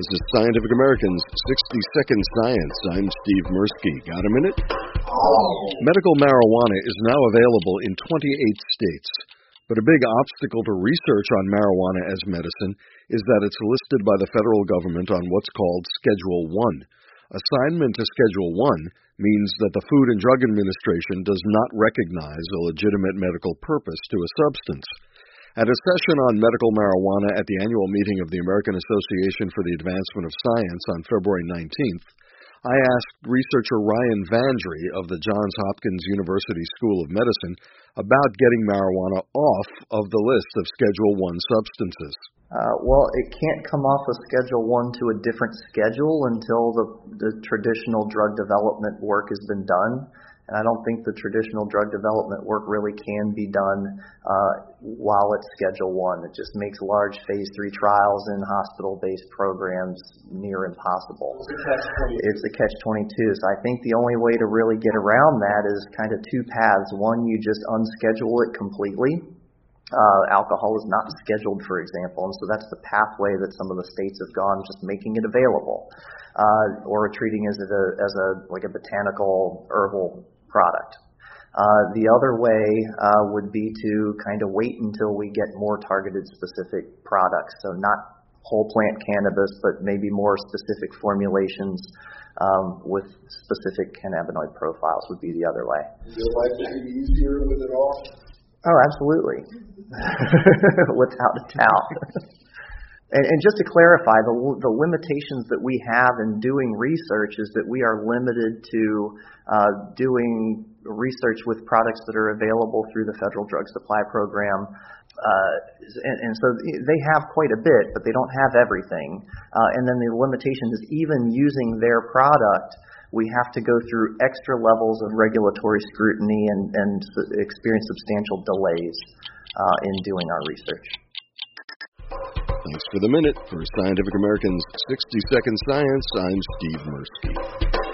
This is Scientific American's 60-Second Science. I'm Steve Mirsky. Got a minute? Medical marijuana is now available in 28 states. But a big obstacle to research on marijuana as medicine is that it's listed by the federal government on what's called Schedule 1. Assignment to Schedule 1 means that the Food and Drug Administration does not recognize a legitimate medical purpose to a substance. At a session on medical marijuana at the annual meeting of the American Association for the Advancement of Science on February 19th, I asked researcher Ryan Vandry of the Johns Hopkins University School of Medicine about getting marijuana off of the list of Schedule 1 substances. Well, it can't come off of Schedule 1 to a different schedule until the traditional drug development work has been done. And I don't think the traditional drug development work really can be done while it's Schedule 1. It just makes large Phase 3 trials in hospital-based programs near impossible. It's a catch-22. So I think the only way to really get around that is kind of two paths. One, you just unschedule it completely. Alcohol is not scheduled, for example, and so that's the pathway that some of the states have gone, just making it available, or treating it as a botanical herbal product. The other way would be to kind of wait until we get more targeted specific products, so not whole plant cannabis, but maybe more specific formulations with specific cannabinoid profiles would be the other way. Is your life any easier with it all? Oh, absolutely. Without a doubt. And just to clarify, the limitations that we have in doing research is that we are limited to doing research with products that are available through the Federal Drug Supply Program. And so they have quite a bit, but they don't have everything. And then the limitation is even using their product, we have to go through extra levels of regulatory scrutiny and experience substantial delays in doing our research. Thanks for the minute. For Scientific American's 60-Second Science, I'm Steve Mirsky.